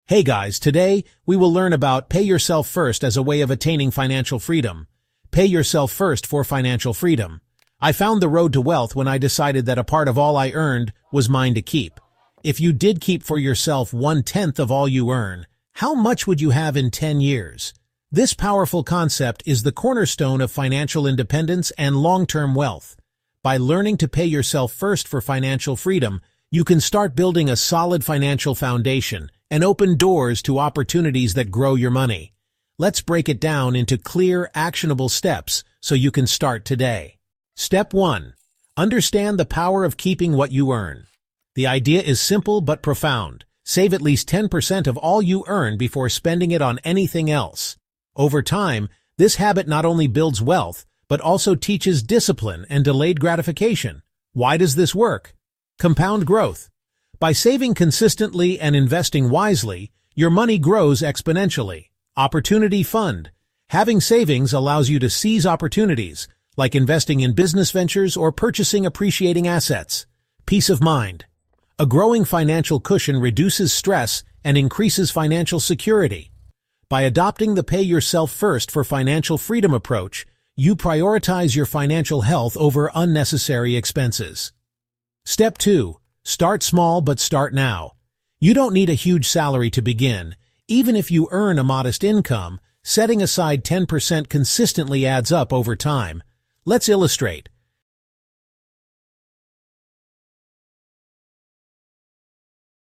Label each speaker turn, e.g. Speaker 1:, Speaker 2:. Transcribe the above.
Speaker 1: Hey guys, today we will learn about pay yourself first as a way of attaining financial freedom. Pay yourself first for financial freedom. I found the road to wealth when I decided that a part of all I earned was mine to keep. If you did keep for yourself 1/10 of all you earn, how much would you have in 10 years? This powerful concept is the cornerstone of financial independence and long-term wealth. By learning to pay yourself first for financial freedom, you can start building a solid financial foundation and open doors to opportunities that grow your money. Let's break it down into clear, actionable steps so you can start today. Step 1. Understand the power of keeping what you earn. The idea is simple but profound. Save at least 10% of all you earn before spending it on anything else. Over time, this habit not only builds wealth, but also teaches discipline and delayed gratification. Why does this work? Compound growth. By saving consistently and investing wisely, your money grows exponentially. Opportunity fund. Having savings allows you to seize opportunities, like investing in business ventures or purchasing appreciating assets. Peace of mind. A growing financial cushion reduces stress and increases financial security. By adopting the pay yourself first for financial freedom approach, you prioritize your financial health over unnecessary expenses. Step 2. Start small but start now. You don't need a huge salary to begin. Even if you earn a modest income, setting aside 10% consistently adds up over time. Let's illustrate.